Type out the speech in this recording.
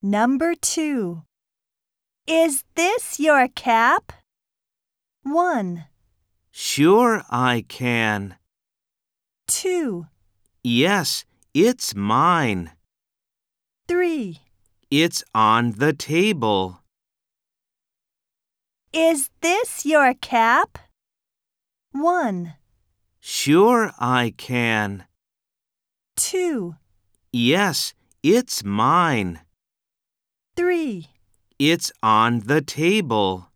Number 2. Is this your cap? 1, Sure I can. 2, Yes, it's mine. 3. It's on the table. Is this your cap? 1, Sure I can. 2, Yes, it's mine. 3. It's on the table.